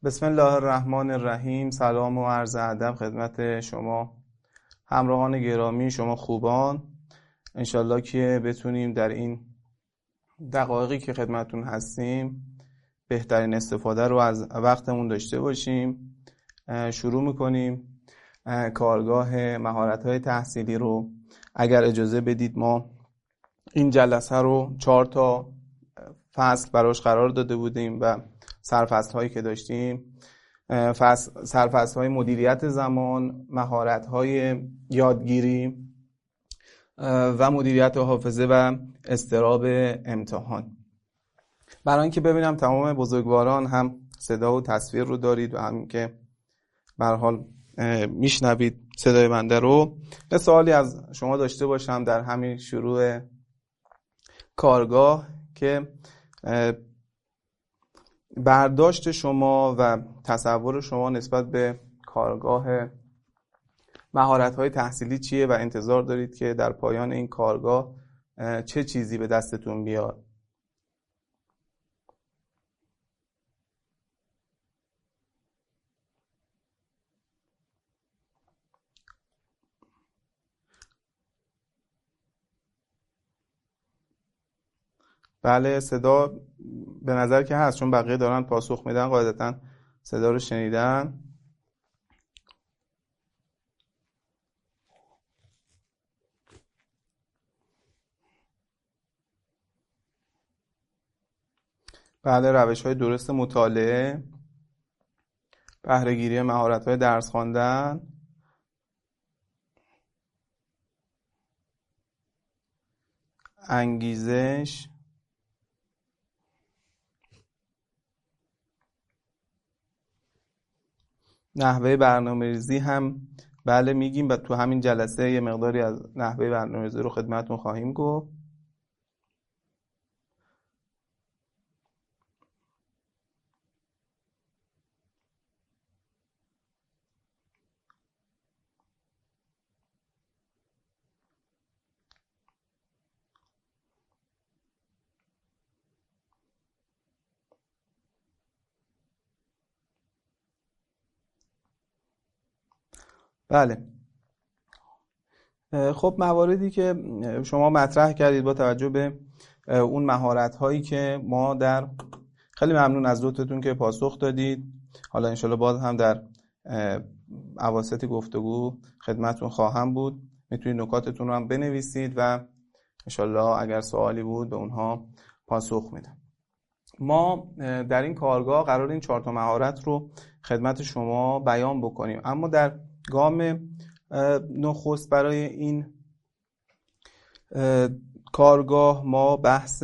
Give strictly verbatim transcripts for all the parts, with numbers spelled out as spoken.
بسم الله الرحمن الرحیم. سلام و عرض ادب خدمت شما همراهان گرامی، شما خوبان. انشالله که بتونیم در این دقایقی که خدمتون هستیم بهترین استفاده رو از وقتمون داشته باشیم. شروع میکنیم کارگاه مهارت‌های تحصیلی رو. اگر اجازه بدید ما این جلسه رو چهار تا فصل براش قرار داده بودیم و سرفصل هایی که داشتیم، سرفصل های مدیریت زمان، مهارت های یادگیری و مدیریت حافظه و اضطراب امتحان. برای اینکه ببینم تمام بزرگواران هم صدا و تصویر رو دارید و هم که به هر حال میشنوید صدای بنده رو، یه سوالی از شما داشته باشم در همین شروع کارگاه که برداشت شما و تصور شما نسبت به کارگاه مهارت‌های تحصیلی چیه و انتظار دارید که در پایان این کارگاه چه چیزی به دستتون بیاد. بله، صدا به نظر که هست، چون بقیه دارن پاسخ میدن، قاعدتا صدا رو شنیدن. بله، روش‌های درست مطالعه، بهره‌گیری مهارت‌های درس خواندن، انگیزش، نحوه برنامه‌ریزی هم بله میگیم و تو همین جلسه یه مقداری از نحوه برنامه‌ریزی رو خدمتتون خواهیم گفت. بله، خب مواردی که شما مطرح کردید با توجه به اون مهارت هایی که ما در خیلی ممنون از لطفتون که پاسخ دادید. حالا انشالله باز هم در اواسط گفتگو خدمتتون خواهم بود. میتونید نکاتتون رو هم بنویسید و انشالله اگر سوالی بود به اونها پاسخ میدم. ما در این کارگاه قرار این چهار تا مهارت رو خدمت شما بیان بکنیم، اما در گام نخست برای این کارگاه ما بحث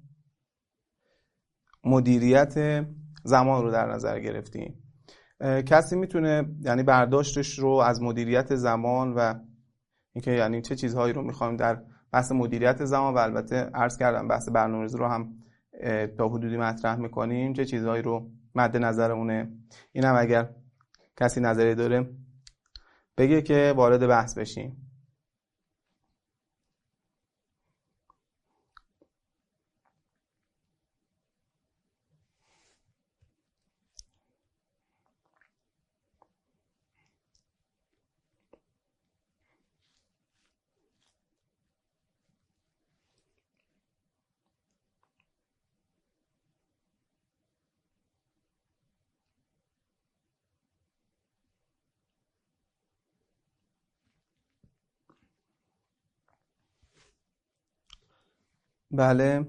مدیریت زمان رو در نظر گرفتیم. کسی میتونه یعنی برداشتش رو از مدیریت زمان و اینکه یعنی چه چیزهایی رو میخوایم در بحث مدیریت زمان، و البته عرض کردم بحث برنامه‌ریزی رو هم تا حدودی مطرح میکنیم، چه چیزهایی رو مد نظرمونه، اینم اگر کسی نظری داره بگه که وارد بحث بشیم. بله،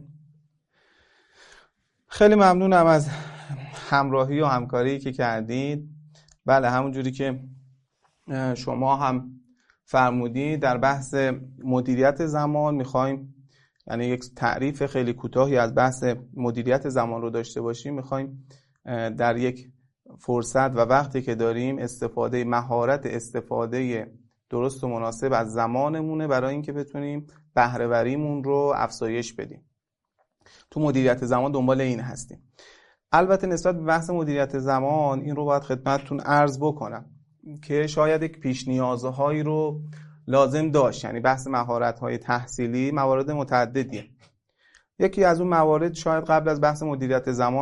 خیلی ممنونم از همراهی و همکاری که کردید. بله، همون جوری که شما هم فرمودید در بحث مدیریت زمان میخوایم یعنی یک تعریف خیلی کوتاهی از بحث مدیریت زمان رو داشته باشیم. میخوایم در یک فرصت و وقتی که داریم استفاده مهارت استفاده درست و مناسب از زمانمونه برای اینکه بتونیم بهره وریمون رو افزایش بدیم. تو مدیریت زمان دنبال این هستیم. البته نسبت به بحث مدیریت زمان این رو باید خدمتتون عرض بکنم که شاید یک پیش نیازهایی رو لازم داشت. یعنی بحث مهارت‌های تحصیلی موارد متعددیه. یکی از اون موارد شاید قبل از بحث مدیریت زمان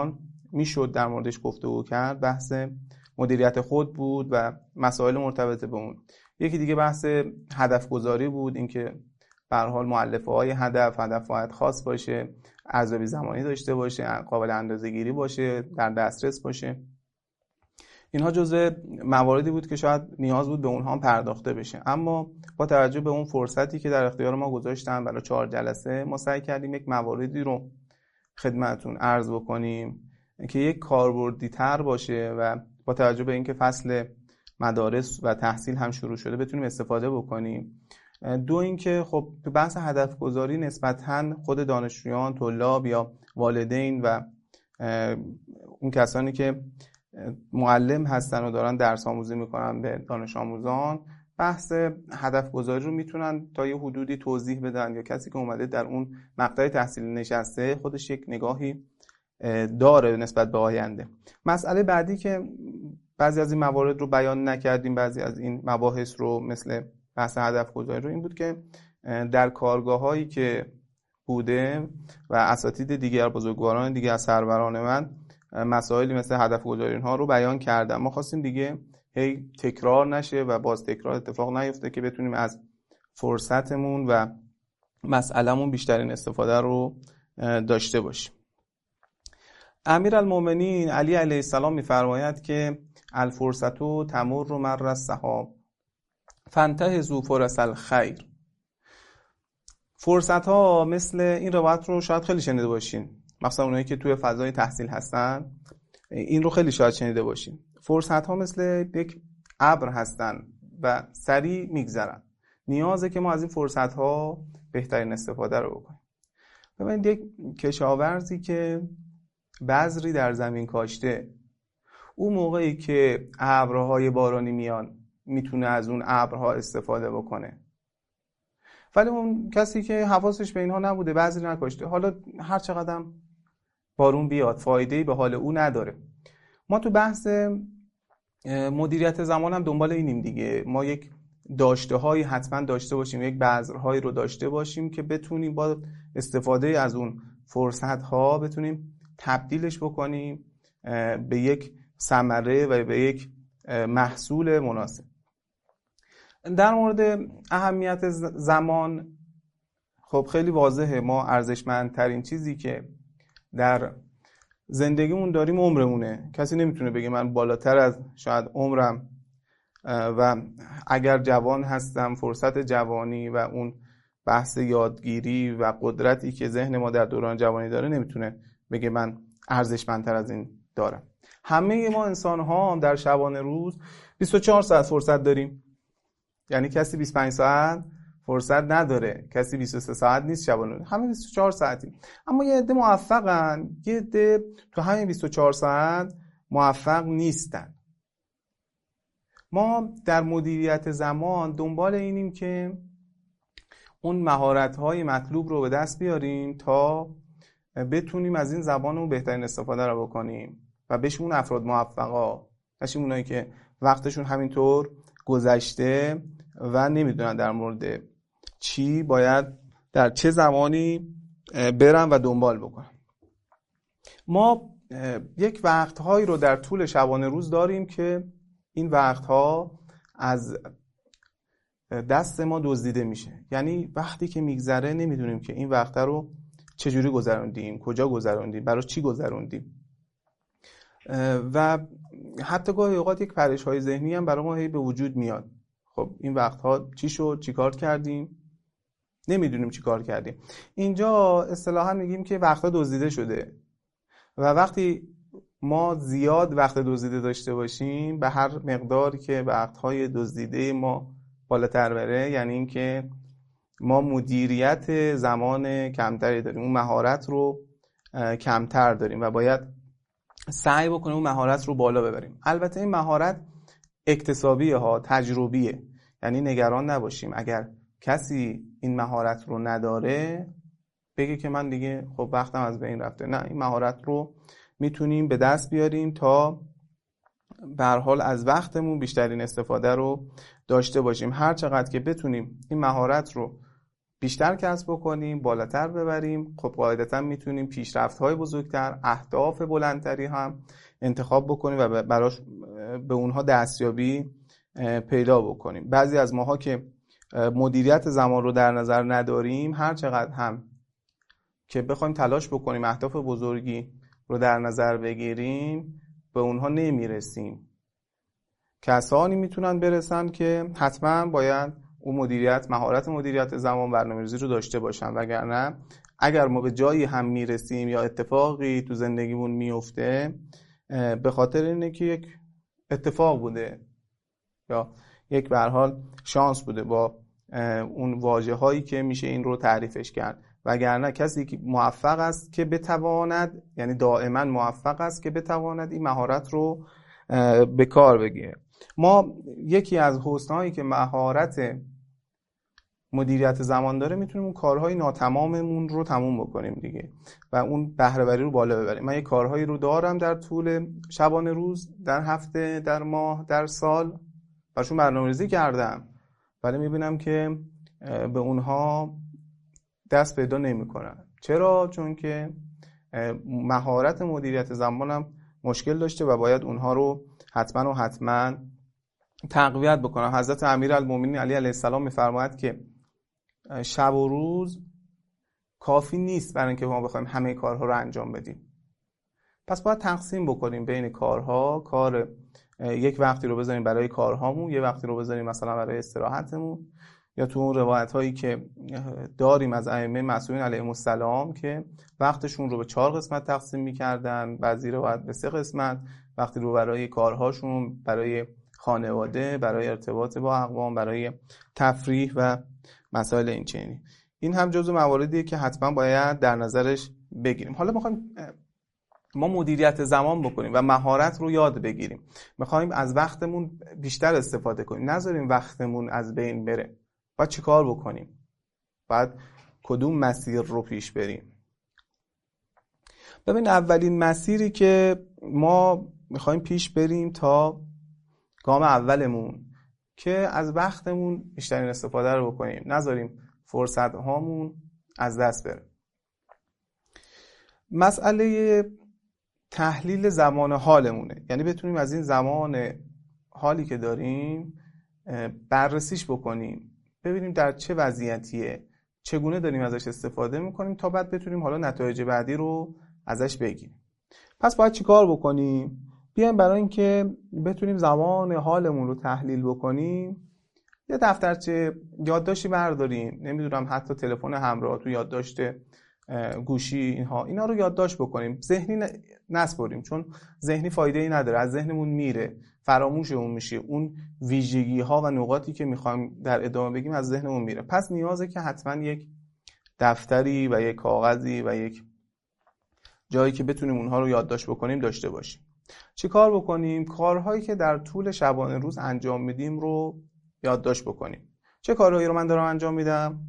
میشد در موردش گفتگو کرد بحث مدیریت خود بود و مسائل مرتبط به اون. یکی دیگه بحث هدف گذاری بود، اینکه به هر حال مؤلفه های هدف هدف باید خاص باشه، ارزیابی زمانی داشته باشه، قابل اندازه‌گیری باشه، در دسترس باشه. اینها جزء مواردی بود که شاید نیاز بود به اونها هم پرداخته بشه، اما با توجه به اون فرصتی که در اختیار ما گذاشتن برای چهار جلسه، ما سعی کردیم یک مواردی رو خدمتتون عرض بکنیم که یک کاربردی تر باشه و با توجه به اینکه فصل مدارس و تحصیل هم شروع شده بتونیم استفاده بکنیم. دو اینکه خب تو بحث هدف گذاری نسبتاً خود دانشجویان، طلاب یا والدین و اون کسانی که معلم هستن و دارن درس آموزی میکنن به دانش آموزان، بحث هدف گذاری رو میتونن تا یه حدودی توضیح بدن، یا کسی که اومده در اون مقطع تحصیلی نشسته خودش یک نگاهی داره نسبت به آینده. مسئله بعدی که بعضی از این موارد رو بیان نکردیم، بعضی از این مباحث رو مثل بحث هدف گذاری رو، این بود که در کارگاه هایی که بوده و اساتید دیگر، بزرگواران دیگر از سروران من مسائلی مثل هدف گذاری اینها رو بیان کردم. ما خواستیم دیگه هی تکرار نشه و باز تکرار اتفاق نیفته که بتونیم از فرصتمون و مسئلهمون بیشترین استفاده رو داشته باشیم. امیرالمومنین علی علیه السلام می‌فرماید که الفرصتو تمر مر السحاب فانتهزوا فرص الخیر. فرصت ها مثل این روایت رو شاید خیلی شنیده باشین، مثلا اونایی که توی فضای تحصیل هستن این رو خیلی شاید شنیده باشین. فرصت ها مثل یک ابر هستن و سریع میگذرن. نیازه که ما از این فرصت ها بهترین استفاده رو بکنیم. ببینید یک کشاورزی که بذری در زمین کاشته، اون موقعی که ابرهای بارانی میان میتونه از اون ابرها استفاده بکنه، ولی اون کسی که حواسش به اینها نبوده، بذری نکاشته، حالا هر چقدر بارون بیاد فایده‌ای به حال او نداره. ما تو بحث مدیریت زمان هم دنبال اینیم دیگه، ما یک داشته هایی حتما داشته باشیم، یک بذرهایی رو داشته باشیم که بتونیم با استفاده از اون فرصت ها بتونیم تبدیلش بکنیم به یک ثمره و به یک محصول مناسب. در مورد اهمیت زمان خب خیلی واضحه، ما ارزشمندترین چیزی که در زندگیمون داریم عمرمونه. کسی نمیتونه بگه من بالاتر از شاید عمرم و اگر جوان هستم فرصت جوانی و اون بحث یادگیری و قدرتی که ذهن ما در دوران جوانی داره نمیتونه بگه من ارزشمندتر از این دارم. همه ما انسان ها در شبانه روز بیست و چهار ساعت فرصت داریم، یعنی کسی بیست و پنج ساعت فرصت نداره، کسی بیست و سه ساعت نیست شبانه، همه بیست و چهار ساعتی. اما یه عده موفقن، یه عده تو همین بیست و چهار ساعت موفق نیستن. ما در مدیریت زمان دنبال اینیم که اون مهارت‌های مطلوب رو به دست بیاریم تا بتونیم از این زبانمون بهترین استفاده رو بکنیم و بشیم اون افراد موفقا، نشیم اونایی که وقتشون همینطور گذشته و نمیدونن در مورد چی باید در چه زمانی برن و دنبال بکنن. ما یک وقتهایی رو در طول شبانه روز داریم که این وقتها از دست ما دزدیده میشه، یعنی وقتی که میگذره نمیدونیم که این وقت رو چجوری گذروندیم، کجا گذروندیم، برای چی گذروندیم و حتی گاهی اوقات یک پرش‌های ذهنی هم برای ما هی به وجود میاد. خب این وقتها چی شد، چی کار کردیم، نمیدونیم چی کار کردیم. اینجا اصطلاحاً میگیم که وقتها دزدیده شده و وقتی ما زیاد وقت دزدیده داشته باشیم به هر مقداری که وقتهای دزدیده ما بالاتر بره، یعنی این که ما مدیریت زمان کمتری داریم، اون مهارت رو کمتر داریم و باید سعی بکنیم اون مهارت رو بالا ببریم. البته این مهارت اکتسابیه ها، تجربیه، یعنی نگران نباشیم اگر کسی این مهارت رو نداره بگه که من دیگه خب وقتم از بین رفته. نه، این مهارت رو میتونیم به دست بیاریم تا به هر حال از وقتمون بیشترین استفاده رو داشته باشیم. هر چقدر که بتونیم این مهارت رو بیشتر کسب بکنیم، بالاتر ببریم، خب قاعدتا میتونیم پیشرفت‌های بزرگتر، اهداف بلندتری هم انتخاب بکنیم و براش به اونها دستیابی پیدا بکنیم. بعضی از ماها که مدیریت زمان رو در نظر نداریم، هر چقدر هم که بخوایم تلاش بکنیم اهداف بزرگی رو در نظر بگیریم، به اونها نمیرسیم. کسانی میتونن برسن که حتما باید اون مدیریت، مهارت مدیریت زمان، برنامه‌ریزی رو داشته باشن، وگرنه اگر ما به جایی هم میرسیم یا اتفاقی تو زندگیمون میفته، به خاطر اینه که یک اتفاق بوده یا یک به هر حال شانس بوده با اون واژه‌هایی که میشه این رو تعریفش کرد. وگرنه کسی که موفق است که بتواند، یعنی دائما موفق است که بتواند این مهارت رو به کار بگیره. ما یکی از حسن‌هایی که مهارت مدیریت زمان داره، میتونیم اون کارهای ناتماممون رو تموم بکنیم دیگه و اون بهره‌وری رو بالا ببریم. من یه کارهایی رو دارم در طول شبانه روز، در هفته، در ماه، در سال، براشون برنامه‌ریزی کردم، ولی میبینم که به اونها دست پیدا نمی‌کنم. چرا؟ چون که مهارت مدیریت زمانم مشکل داشته و باید اونها رو حتما و حتما تقویت بکنم. حضرت امیرالمومنین علی علیه السلام می‌فرماید که شب و روز کافی نیست برای اینکه ما بخوایم همه کارها رو انجام بدیم. پس باید تقسیم بکنیم بین کارها. کار یک وقتی رو بذاریم برای کارهامون، یه وقتی رو بذاریم مثلا برای استراحتمون، یا تو اون روایت هایی که داریم از ائمه معصومین علیهم السلام که وقتشون رو به چهار قسمت تقسیم می‌کردن، بعضی روایت به سه قسمت، وقتی رو برای کارهاشون، برای خانواده، برای ارتباط با اقوام، برای تفریح و مسائل این چنینی. این هم جزو مواردیه که حتما باید در نظرش بگیریم. حالا میخوایم ما مدیریت زمان بکنیم و مهارت رو یاد بگیریم. میخوایم از وقتمون بیشتر استفاده کنیم، نذاریم وقتمون از بین بره. باید چی کار بکنیم؟ باید کدوم مسیر رو پیش بریم؟ ببین، اولین مسیری که ما میخوایم پیش بریم تا گام اولمون که از وقتمون بیشترین استفاده رو بکنیم، نذاریم فرصت هامون از دست بره. مسئله تحلیل زمان حالمونه، یعنی بتونیم از این زمان حالی که داریم بررسیش بکنیم، ببینیم در چه وضعیتیه، چگونه داریم ازش استفاده میکنیم، تا بعد بتونیم حالا نتایج بعدی رو ازش بگیریم. پس باید چی کار بکنیم؟ بیایم برای اینکه بتونیم زمان حالمون رو تحلیل بکنیم، یه دفترچه یادداشتی برداریم، نمیدونم حتی تلفن همراه تو یادداشت گوشی، اینها اینا رو یادداشت بکنیم. ذهنی نسپاریم، چون ذهنی فایده ای نداره، از ذهنمون میره، فراموشمون میشه، اون ویژگی ها و نقاطی که میخوایم در ادامه بگیم از ذهنمون میره. پس نیازه که حتما یک دفتری و یک کاغذی و یک جایی که بتونیم اونها رو یادداشت بکنیم داشته باشیم. چی کار بکنیم؟ کارهایی که در طول شبانه روز انجام میدیم رو یادداشت بکنیم. چه کارهایی رو من دارم انجام میدم؟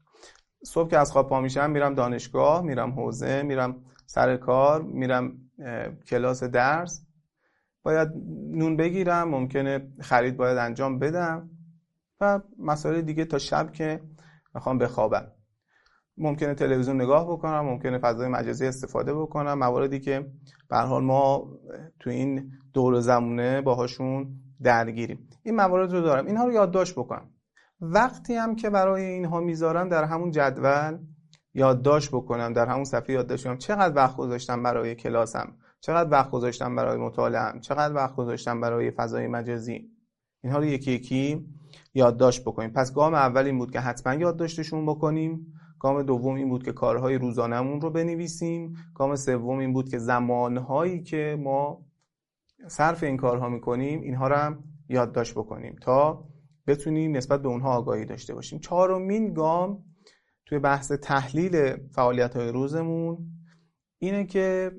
صبح که از خواب پا میشم میرم دانشگاه، میرم حوزه، میرم سر کار، میرم کلاس درس، باید نون بگیرم، ممکنه خرید باید انجام بدم و مسائل دیگه تا شب که میخوام بخوابم. ممکنه تلویزیون نگاه بکنم، ممکنه فضای مجازی استفاده بکنم، مواردی که به هر حال ما تو این دور زمونه باهاشون درگیریم. این موارد رو دارم، اینها رو یادداشت بکنم. وقتی هم که برای اینها میذارم در همون جدول یادداشت بکنم، در همون صفحه یادداشت کنم چقدر وقت گذاشتم برای کلاسم، چقدر وقت گذاشتم برای مطالعه‌ام، چقدر وقت گذاشتم برای فضای مجازی. اینها رو یکی یکی یادداشت بکنیم. پس گام اول این بود که حتما یادداشتشون بکنیم. گام دوم این بود که کارهای روزانمون رو بنویسیم. گام سوم این بود که زمانهایی که ما صرف این کارها میکنیم اینها رو هم یادداشت بکنیم تا بتونیم نسبت به اونها آگاهی داشته باشیم. چهارمین گام توی بحث تحلیل فعالیت‌های روزمون اینه که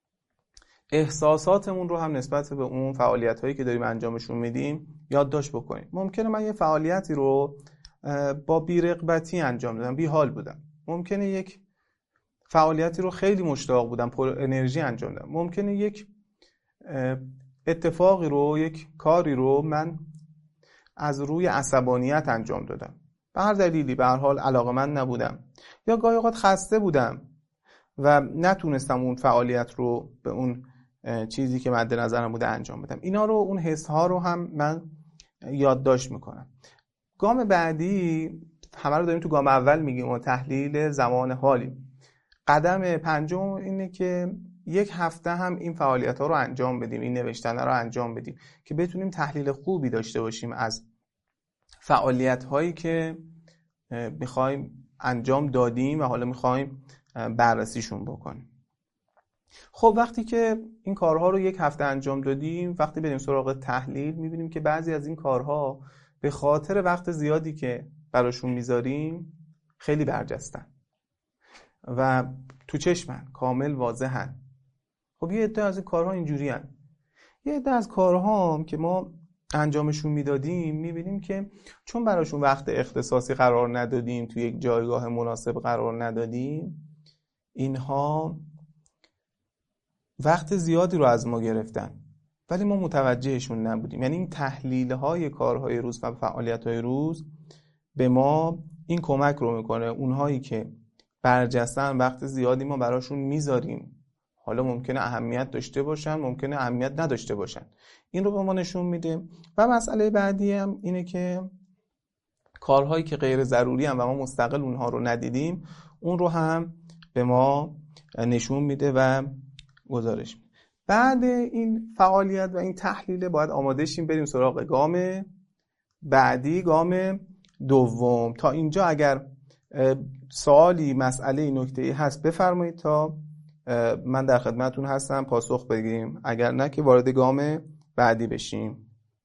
احساساتمون رو هم نسبت به اون فعالیت‌هایی که داریم انجامشون میدیم یادداشت بکنیم. ممکنه من یه فعالیتی رو با بی‌رغبتی انجام دادم، بی حال بودم. ممکنه یک فعالیتی رو خیلی مشتاق بودم، پر انرژی انجام دادم. ممکنه یک اتفاقی رو، یک کاری رو من از روی عصبانیت انجام دادم. به هر دلیلی به هر حال علاقه‌مند نبودم یا گاهی اوقات خسته بودم و نتونستم اون فعالیت رو به اون چیزی که مد نظرم بوده انجام بدم. اینا رو، اون حس ها رو هم من یادداشت میکنم. گام بعدی، همه رو داریم تو گام اول میگیم و تحلیل زمان حالی. قدم پنجم اینه که یک هفته هم این فعالیت ها رو انجام بدیم، این نوشتن رو انجام بدیم که بتونیم تحلیل خوبی داشته باشیم از فعالیت هایی که میخوایم انجام دادیم و حالا میخوایم بررسیشون بکنیم. خب وقتی که این کارها رو یک هفته انجام دادیم، وقتی بریم سراغ تحلیل میبینیم که بعضی از این کارها به خاطر وقت زیادی که براشون میذاریم خیلی برجستن و تو چشمن، کامل واضحن. خب یه عده از این کارها اینجوری هن. یه عده از کارها هم که ما انجامشون میدادیم میبینیم که چون براشون وقت اختصاصی قرار ندادیم، تو یک جایگاه مناسب قرار ندادیم، اینها وقت زیادی رو از ما گرفتن ولی ما متوجهشون نبودیم. یعنی این تحلیل های کارهای روز و فعالیت های روز به ما این کمک رو میکنه. اونهایی که برجستن، وقت زیادی ما براشون میذاریم، حالا ممکنه اهمیت داشته باشن، ممکنه اهمیت نداشته باشن، این رو به ما نشون میده. و مسئله بعدی هم اینه که کارهایی که غیر ضروری هم و ما مستقل اونها رو ندیدیم، اون رو هم به ما نشون میده و گزارش میده. بعد این فعالیت و این تحلیل باید آماده شیم بریم سراغ گام بعدی، گام دوم. تا اینجا اگر سوالی، مسئله، نکته‌ای هست بفرمایید تا من در خدمتتون هستم پاسخ بگیم، اگر نه که وارد گام بعدی بشیم.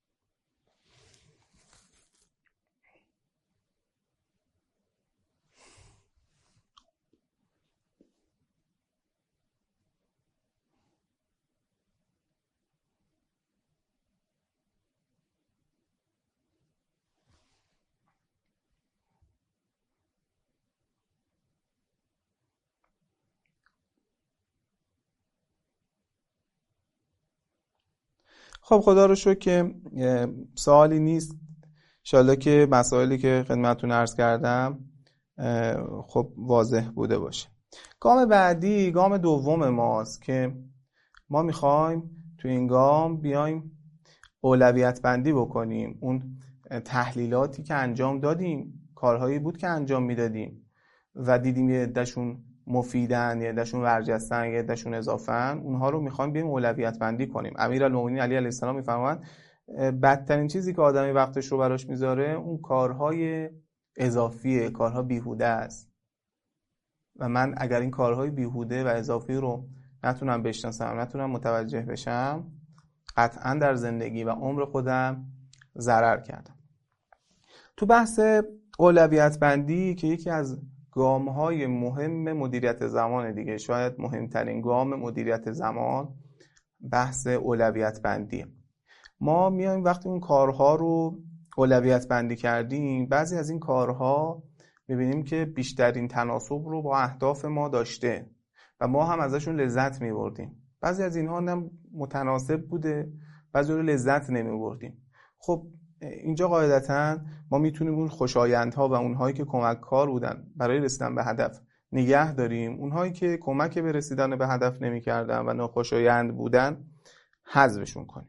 خب خدا رو شکر که سوالی نیست. انشالله که مسائلی که خدمتتون عرض کردم خب واضح بوده باشه. گام بعدی گام دوم ماست که ما میخوایم تو این گام بیایم اولویت بندی بکنیم. اون تحلیلاتی که انجام دادیم، کارهایی بود که انجام میدادیم و دیدیم یه عده‌شون مفیدن، یه عده‌شون ورجستن، یه عده‌شون اضافه‌ن، اونها رو میخوایم بیایم اولویت بندی کنیم. امیرالمومنین علی علیه السلام میفرمایند بدترین چیزی که آدمی وقتش رو براش میذاره اون کارهای اضافیه، کارها بیهوده است و من اگر این کارهای بیهوده و اضافی رو نتونم بشناسم، نتونم متوجه بشم، قطعا در زندگی و عمر خودم ضرر کردم. تو بحث اولویت بندی که یکی از گام‌های مهم مدیریت زمان دیگه، شاید مهمترین گام مدیریت زمان، بحث اولویت بندی. ما میایم وقتی اون کارها رو اولویت بندی کردیم، بعضی از این کارها میبینیم که بیشترین تناسب رو با اهداف ما داشته و ما هم ازشون لذت میبردیم. بعضی از اینها هم متناسب بوده، بعضی رو لذت نمیبردیم. خب اینجا قاعدتاً ما میتونیم اون خوشایندها و اونهایی که کمک‌کار بودن برای رسیدن به هدف نگه داریم، اونهایی که کمک به رسیدن به هدف نمی‌کردن و ناخوشایند بودن حذفشون کنیم.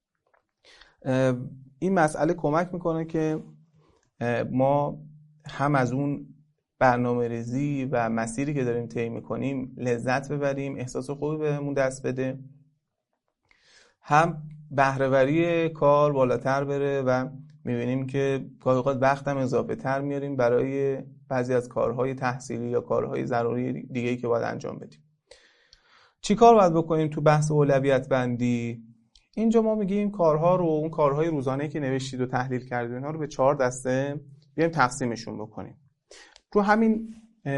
این مسئله کمک میکنه که ما هم از اون برنامه‌ریزی و مسیری که داریم طی می‌کنیم لذت ببریم، احساس خوبی بهمون دست بده، هم بهره‌وری کار بالاتر بره و می‌بینیم که گاهی اوقات وقتم اضافه تر میاریم برای بعضی از کارهای تحصیلی یا کارهای ضروری دیگه‌ای که باید انجام بدیم. چی کار باید بکنیم تو بحث اولویت بندی؟ اینجا ما میگیم کارها رو، اون کارهای روزانه‌ای که نوشتید و تحلیل کردید، اینا رو به چهار دسته بیایم تقسیمشون بکنیم. رو همین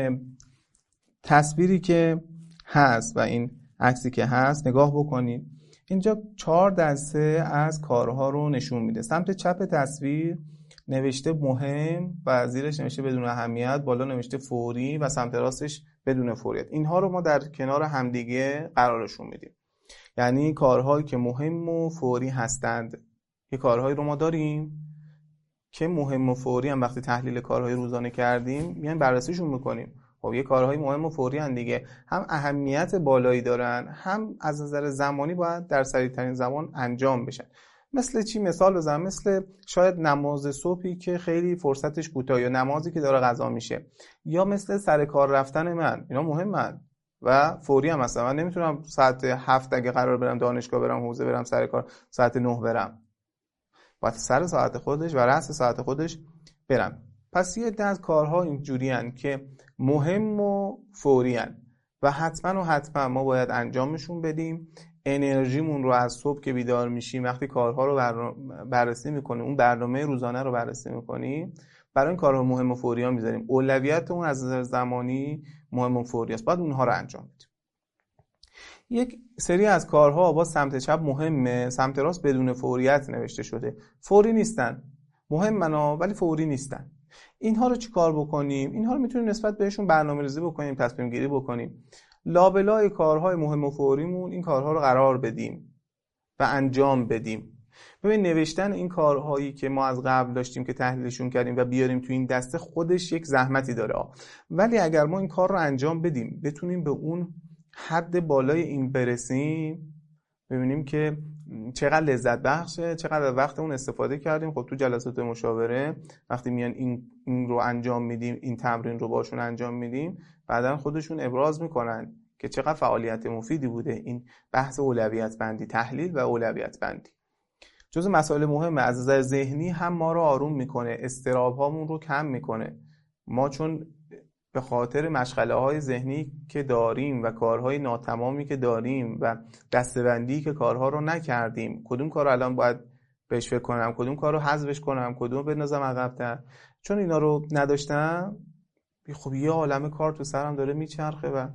تصویری که هست و این عکسی که هست نگاه بکنید. اینجا چهار دسته از کارها رو نشون میده. سمت چپ تصویر نوشته مهم و زیرش نوشته بدون اهمیت، بالا نوشته فوری و سمت راستش بدون فوریت. اینها رو ما در کنار همدیگه قرارشون میدیم. یعنی کارهایی که مهم و فوری هستند، یه کارهایی رو ما داریم که مهم و فوری هم وقتی تحلیل کارهای روزانه کردیم میایم بررسیشون میکنیم. خب یه کارهای مهم و فوری هم دیگه، هم اهمیت بالایی دارن، هم از نظر زمانی باید در سریع‌ترین زمان انجام بشن. مثل چی مثال بزنم؟ مثل شاید نماز صبحی که خیلی فرصتش کوتاه، یا نمازی که داره قضا میشه، یا مثل سر کار رفتن من. اینا مهمن و فوری هم هستن. من نمیتونم ساعت هفت اگه قرار برم دانشگاه، برم حوزه، برم سر کار، ساعت نه برم. باید سر ساعت خودش و رأس ساعت خودش برم. پس یه عده از کارها اینجوری هن که مهم و فوری هن و حتما و حتما ما باید انجامشون بدیم. انرژیمون رو از صبح که بیدار میشیم، وقتی کارها رو بررسی میکنیم، اون برنامه روزانه رو بررسی میکنیم، برای این کارها مهم و فوری ها میذاریم. اولویت اون از نظر زمانی مهم و فوری است، باید اونها رو انجام بدیم. یک سری از کارها با سمت چپ مهمه، سمت راست بدون فوریت نوشته شده. فوری نیستن، مهمن ولی فوری نیستن. اینها رو چی کار بکنیم؟ اینها رو میتونیم نسبت بهشون برنامه‌ریزی بکنیم، تصمیم گیری بکنیم. لابلای کارهای مهم و فوریمون این کارها رو قرار بدیم و انجام بدیم. ببین نوشتن این کارهایی که ما از قبل داشتیم که تحلیلشون کردیم و بیاریم تو این دسته خودش یک زحمتی داره، ولی اگر ما این کار رو انجام بدیم، بتونیم به اون حد بالای این برسیم، ببینیم که چقدر لذت بخشه، چقدر وقت اون استفاده کردیم. خب تو جلسات مشاوره وقتی میان این, این رو انجام میدیم، این تمرین رو باشون انجام میدیم، بعدن خودشون ابراز میکنن که چقدر فعالیت مفیدی بوده این بحث اولویت بندی، تحلیل و اولویت بندی. جزو مسائل مهمه. از نظر ذهنی هم ما رو آروم میکنه، اضطراب هامون رو کم میکنه. ما چون به خاطر مشغله های ذهنی که داریم و کارهای ناتمامی که داریم و دسته‌بندی که کارها رو نکردیم، کدوم کار رو الان باید بهش فکر کنم، کدوم کار رو حذفش کنم، کدوم رو بندازم عقب‌تر، چون اینا رو نداشتم، خب یه عالمه کار تو سرم داره میچرخه و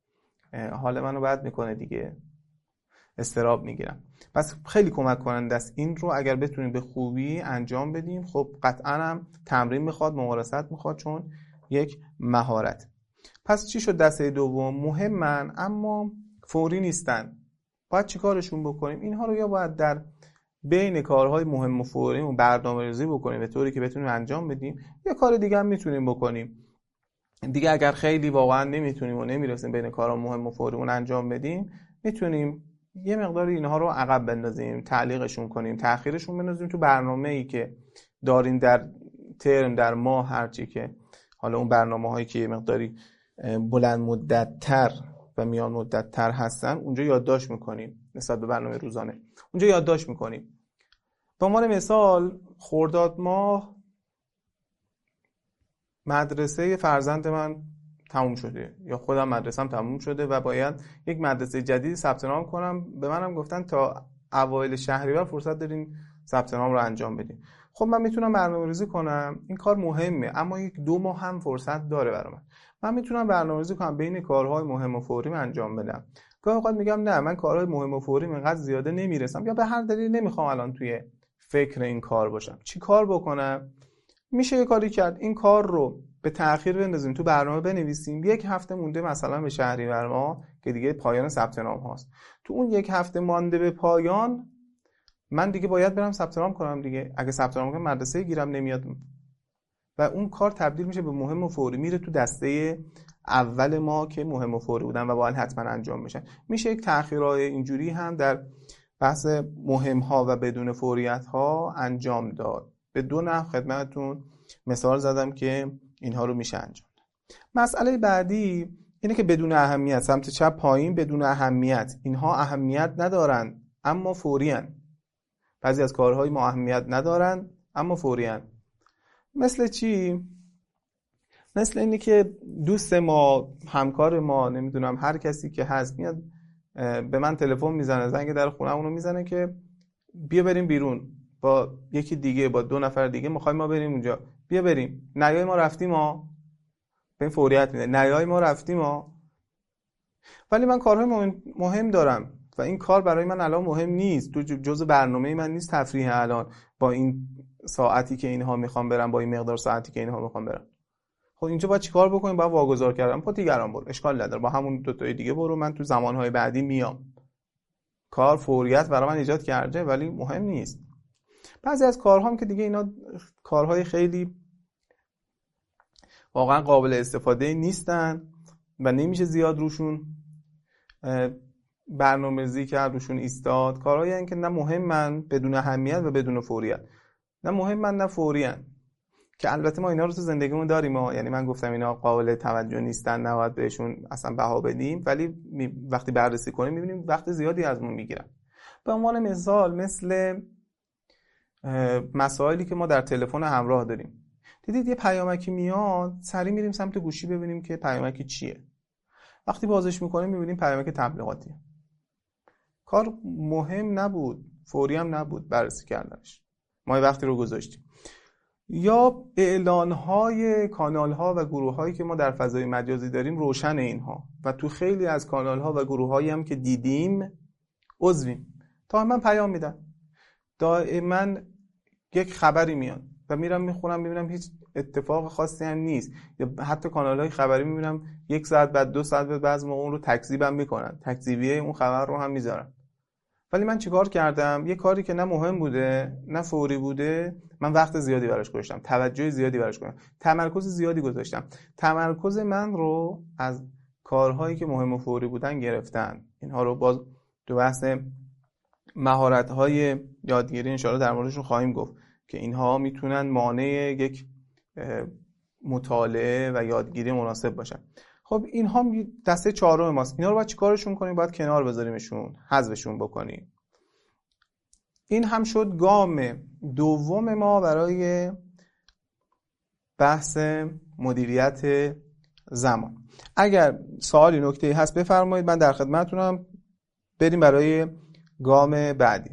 حال منو بد میکنه دیگه، اضطراب میگیرم. پس خیلی کمک کننده است این رو اگر بتونیم به خوبی انجام بدیم. خب قطعاً هم تمرین میخواد، ممارست میخواد، چون یک مهارت. پس چی شد؟ دسته دوم مهمن اما فوری نیستن. باید چی کارشون بکنیم؟ اینها رو یا باید در بین کارهای مهم و فوری برنامه‌ریزی بکنیم به طوری که بتونیم انجام بدیم، یا کار دیگه هم میتونیم بکنیم. دیگه اگر خیلی واقعا نمیتونیم و نمیرسیم بین کارها مهم و فوریمون انجام بدیم، میتونیم یه مقدار اینها رو عقب بندازیم، تعلیقشون کنیم، تأخیرشون بندازیم تو برنامه‌ای که داریم در ترم، در ماه، هرچی که حالا اون برنامه‌هایی که یه مقداری بلند مدت‌تر و میان مدت‌تر هستن، اونجا یادداشت می‌کنیم نسبت به برنامه روزانه. اونجا یادداشت می‌کنیم. به عنوان مثال خرداد ماه مدرسه فرزند من تموم شده، یا خودم مدرسه‌ام تموم شده و باید یک مدرسه جدید ثبت نام کنم. به منم گفتن تا اوایل شهریور فرصت دارین ثبت نام رو انجام بدین. خب من میتونم برنامه‌ریزی کنم، این کار مهمه اما یک دو ماه هم فرصت داره برای من. من میتونم برنامه‌ریزی کنم بین کارهای مهم و فوری انجام بدم. گاهی اوقات میگم نه، من کارهای مهم و فوری اینقدر زیاده نمیرسم، یا به هر دلیل نمیخوام الان توی فکر این کار باشم. چی کار بکنم؟ میشه یه کاری کرد، این کار رو به تأخیر بندازیم، تو برنامه بنویسیم. یک هفته مونده مثلا به شهریور ماه که دیگه پایان ثبت نام هاست، تو اون یک هفته مانده به پایان من دیگه باید برم ثبت نام کنم دیگه. اگه ثبت نام کنم مدرسه گیرم نمیاد و اون کار تبدیل میشه به مهم و فوری، میره تو دسته اول ما که مهم و فوری بودن و باید حتما انجام بشن. میشه یک تأخیرهای اینجوری هم در بحث مهم ها و بدون فوریت ها انجام داد. به دو نحو خدمتتون مثال زدم که اینها رو میشه انجام داد. مسئله بعدی اینه که بدون اهمیت، سمت چپ پایین بدون اهمیت. اینها اهمیت ندارن اما فوری هن. بعضی از کارهای ما اهمیت ندارن اما فوری هن. مثل چی؟ مثل اینه که دوست ما، همکار ما، نمیدونم هر کسی که هست میاد به من تلفن میزنه، زنگ در خونه‌مون رو میزنه که بیا بریم بیرون با یکی دیگه، با دو نفر دیگه میخوایم ما بریم اونجا، بیا بریم. نیای ما رفتیم ما، به این فوریت میده. نیای ما رفتیم ما. ولی من کارهای مهم دارم و این کار برای من الان مهم نیست، تو جزء برنامه من نیست تفریح الان با این ساعتی که اینها میخوام برم، با این مقدار ساعتی که اینها میخوام برم. خب اینجا باید چیکار بکنیم؟ باید واگذار کردم با دیگران برو، اشکال نداره، با همون دو تای دیگه برو، من تو زمانهای بعدی میام. کار فوریت برای من ایجاد کرده ولی مهم نیست. بعضی از کارها هم که دیگه اینا کارهای خیلی واقعا قابل استفاده نیستن و نمیشه زیاد روشون برنامه‌ریزی کرد، روشون ایستاد. کارهایی هستن که نه مهمن بدون اهمیت و بدون فوریت، نه مهمن نه فوریت، که البته ما اینا رو تو زندگیمون داریم ها. یعنی من گفتم اینا قابل توجه نیستن، نباید بهشون اصلا بها بدیم، ولی وقتی بررسی کنیم می‌بینیم وقت زیادی ازمون میگیرن. به عنوان مثال مثل مسائلی که ما در تلفن همراه داریم. دیدید یه پیامکی میاد، سریع میریم سمت گوشی ببینیم که پیامکی چیه. وقتی بازش میکنیم میبینیم پیامک تبلیغاتیه. کار مهم نبود، فوری هم نبود بررسی کردنش، ما وقتی رو گذاشتیم. یا اعلان‌های کانال‌ها و گروه‌هایی که ما در فضای مجازی داریم روشن اینها و تو خیلی از کانال‌ها و گروه‌هایی هم که دیدیم عضویم. دائما پیام میدن، دائما یک خبری میاد و میرم میخونم میبینم هیچ اتفاق خاصی هم نیست. یا حتی کانال‌های خبری میبینم یک ساعت بعد دو ساعت بعد بعضی موقع اون رو تکذیبم میکنن، تکذیبیه اون خبر رو هم میذارن. ولی من چیکار کردم؟ یه کاری که نه مهم بوده نه فوری بوده، من وقت زیادی براش گذاشتم، توجه زیادی براش گذاشتم، تمرکز زیادی گذاشتم. تمرکز من رو از کارهایی که مهم و فوری بودن گرفتن. اینها رو باز تو بحث مهارت‌های یادگیری ان شاءالله در موردشون خواهیم گفت که اینها میتونن مانع یک مطالعه و یادگیری مناسب باشن. خب اینها دسته چهارم ماست. اینا رو باید چیکارشون کنیم؟ باید کنار بذاریمشون، حذفشون بکنیم. این هم شد گام دوم ما برای بحث مدیریت زمان. اگر سوالی نکته‌ای هست بفرمایید، من در خدمتتونم. بریم برای گام بعدی.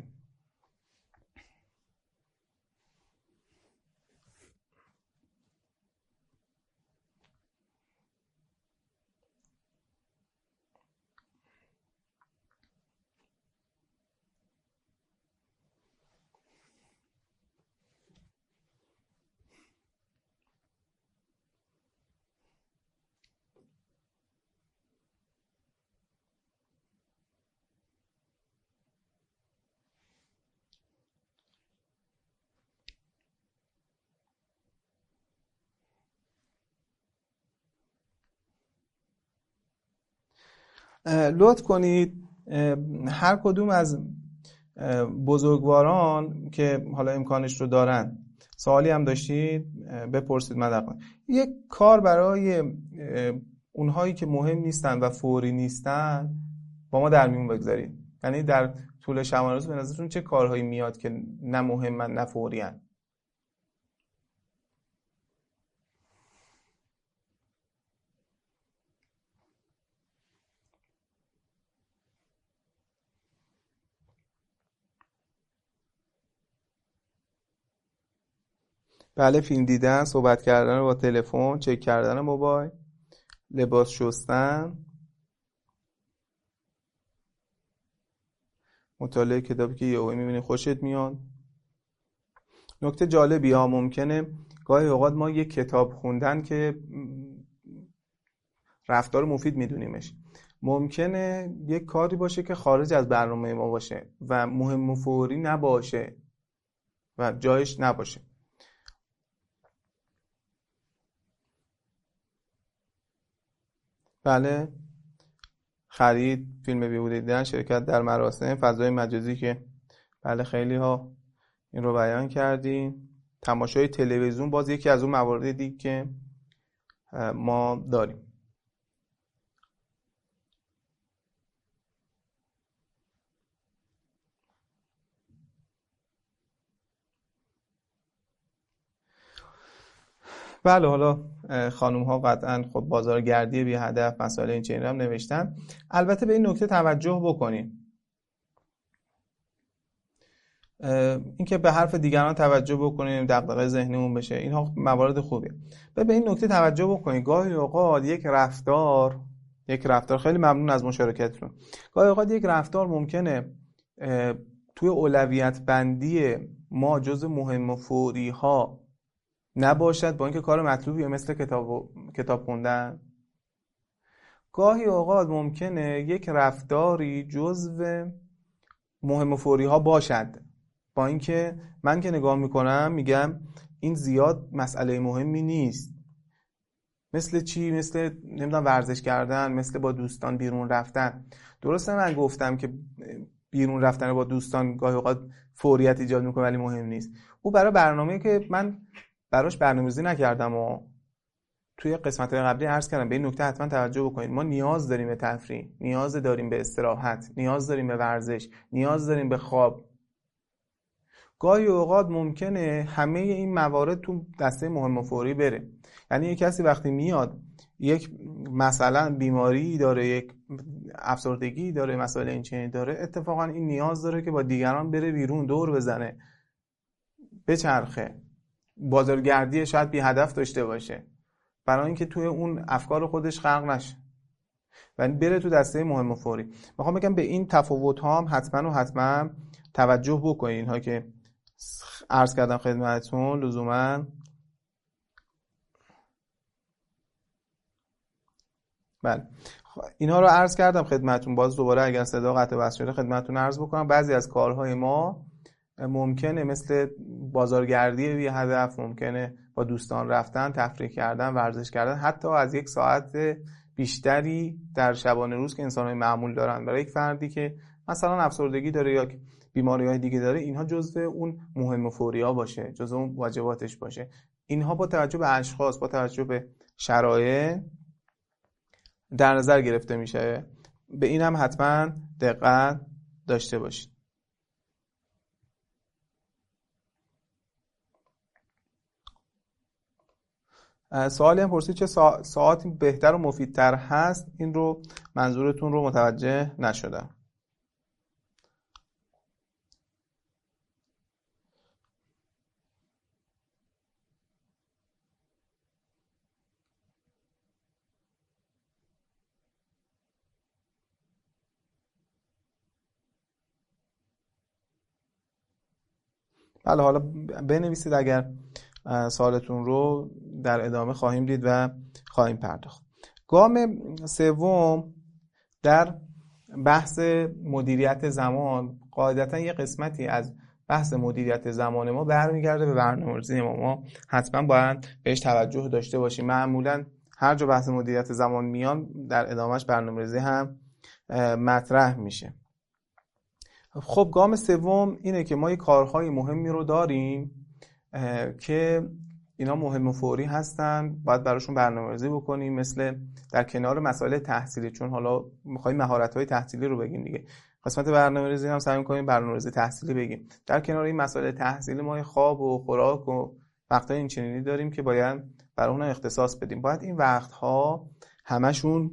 لطف کنید هر کدوم از بزرگواران که حالا امکانش رو دارن سوالی هم داشتید بپرسید مدد کنید. یک کار برای اونهایی که مهم نیستن و فوری نیستن با ما در میون بگذارید. یعنی در طول شبانه روز به نظرتون چه کارهایی میاد که نه مهمن نه فوری هن؟ بله، فیلم دیدن، صحبت کردن با تلفن، چک کردن موبایل، لباس شستن، مطالعه کتابی که یهو می‌بینی خوشت میاد. نکته جالبی ها، ممکنه گاهی اوقات ما یک کتاب خوندن که رفتار مفید میدونیمش، ممکنه یک کاری باشه که خارج از برنامه ما باشه و مهم و فوری نباشه و جایش نباشه. بله، خرید، فیلم بیهوده دیدن، شرکت در مراسم، فضای مجازی که بله خیلی ها این رو بیان کردیم. تماشای تلویزیون باز یکی از اون مواردی که ما داریم. بله، حالا خانوم ها قطعا خب بازارگردی بی هدف، مسائل این چنین هم نوشتن. البته به این نکته توجه بکنیم، اینکه به حرف دیگران توجه بکنیم، دغدغه ذهنمون بشه، اینها موارد خوبیه. به این نکته توجه بکنید، گاهی اوقات یک رفتار یک رفتار خیلی ممنون از مشارکتتون. گاهی اوقات یک رفتار ممکنه توی اولویت بندی ما جز مهم و فوری ها نباشد، با اینکه کار مطلوبیه مثل کتاب کتاب خوندن. گاهی اوقات ممکنه یک رفتاری جزو مهم و فوری ها باشد با اینکه من که نگاه میکنم میگم این زیاد مسئله مهمی نیست. مثل چی؟ مثل نمیدونم ورزش کردن، مثل با دوستان بیرون رفتن. درسته من گفتم که بیرون رفتن با دوستان گاهی اوقات فوریت ایجاد میکنه ولی مهم نیست. او برای برنامه‌ای که من براش برنامه‌ریزی نکردم و توی قسمت‌های قبلی عرض کردم، به این نکته حتما توجه بکنید. ما نیاز داریم به تفریح، نیاز داریم به استراحت، نیاز داریم به ورزش، نیاز داریم به خواب. گاهی اوقات ممکنه همه این موارد تو دسته مهم و فوری بره. یعنی یک کسی وقتی میاد یک مثلا بیماری داره، یک افسردگی داره، مسائل این چنین داره، اتفاقا این نیاز داره که با دیگران بره بیرون، دور بزنه، بچرخه، بازارگردی شاید بی هدف داشته باشه برای اینکه توی اون افکار خودش غرق نشه و بره تو دسته مهم و فوری. میخوام بگم به این تفاوت ها هم حتما و حتما توجه بکنید. اینها که عرض کردم خدمتتون لزوما بله اینها رو عرض کردم خدمتتون. باز دوباره اگر صدا قطع بس شده خدمتتون عرض بکنم. بعضی از کارهای ما ممکنه مثل بازارگردی بی هدف، ممکنه با دوستان رفتن، تفریح کردن، ورزش کردن، حتی از یک ساعت بیشتری در شبانه روز که انسان‌های معمول دارن، برای یک فردی که مثلا افسردگی داره یا بیماری‌های دیگه داره، اینها جزء اون مهم و فوری‌ها باشه، جزء اون واجباتش باشه. اینها با توجه به اشخاص، با توجه به شرایط در نظر گرفته میشه. به این هم حتما دقت داشته باشید. سوالی هم پرسید چه ساعتی بهتر و مفیدتر هست. این رو منظورتون رو متوجه نشدم. بله حالا بنویسید اگر سوالتون رو در ادامه خواهیم دید و خواهیم پرداخت. گام سوم در بحث مدیریت زمان، قاعدتا یه قسمتی از بحث مدیریت زمان ما برمیگرده به برنامه‌ریزی ما. ما حتما باید بهش توجه داشته باشیم. معمولا هر جا بحث مدیریت زمان میان در ادامهش برنامه‌ریزی هم مطرح میشه. خب گام سوم اینه که ما یه کارهای مهمی رو داریم که اینا مهم و فوری هستن، باید براشون برنامه‌ریزی بکنیم. مثل در کنار مسائل تحصیلی، چون حالا می‌خوایم مهارت‌های تحصیلی رو بگیم دیگه، قسمت برنامه‌ریزی هم سعی می‌کنیم برنامه‌ریزی تحصیلی بگیم. در کنار این مسائل تحصیلی ما خواب و خوراک و وقتای این چنینی داریم که باید برای اونها اختصاص بدیم. باید این وقت‌ها همشون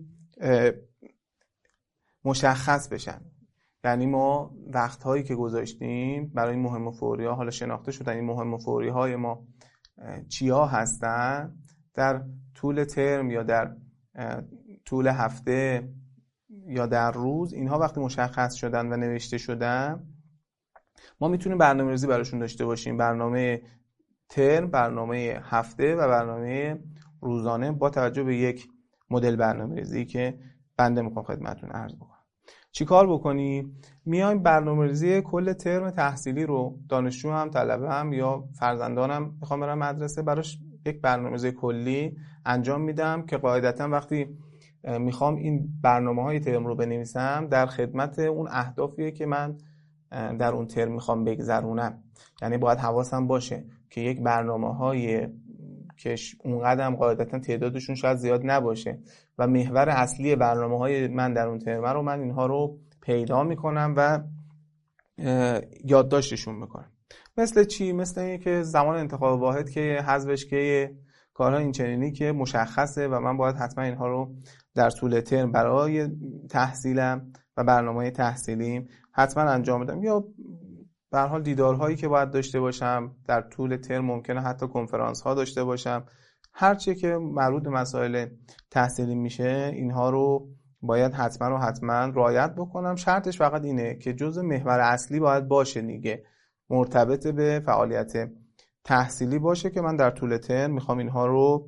مشخص بشن. یعنی ما وقت‌هایی که گذاشتیم برای این مهم و فوری‌ها، حالا شناخته شدن این مهم و فوری‌های ما چیا هستن، در طول ترم یا در طول هفته یا در روز، اینها وقتی مشخص شدن و نوشته شدن، ما میتونیم برنامه‌ریزی براشون داشته باشیم. برنامه ترم، برنامه هفته و برنامه روزانه با توجه به یک مدل برنامه‌ریزی که بنده میخوام خدمتتون عرض بکنم. چی کار بکنیم؟ میایم برنامه‌ریزی کل ترم تحصیلی رو، دانشجو هم طلبه هم یا فرزندانم میخوام برن مدرسه، براش یک برنامه‌ریزی کلی انجام میدم که قاعدتا وقتی میخوام این برنامه‌های ترم رو بنویسم در خدمت اون اهدافیه که من در اون ترم میخوام بگذرونم. یعنی باید حواسم باشه که یک برنامه‌های که اونقدر قاعدتا تعدادشون شاید زیاد نباشه و محور اصلی برنامه‌های من در اون ترم رو من اینها رو پیدا میکنم و یادداشتشون میکنم. مثل چی؟ مثل اینه که زمان انتخاب واحد که حذفش که کارها این چنینی که مشخصه و من باید حتما اینها رو در طول ترم برای تحصیلم و برنامه تحصیلیم حتما انجام بدم. یا به هر حال دیدارهایی که باید داشته باشم در طول ترم، ممکنه حتی کنفرانس ها داشته باشم. هر چی که مربوط به مسائل تحصیلی میشه اینها رو باید حتما و حتما رعایت بکنم. شرطش فقط اینه که جزء محور اصلی باید باشه دیگه، مرتبط به فعالیت تحصیلی باشه که من در طول ترم میخوام اینها رو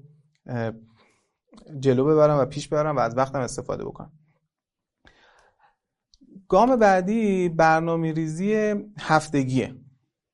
جلو ببرم و پیش ببرم و از وقتم استفاده بکنم. گام بعدی برنامه‌ریزی هفتگیه.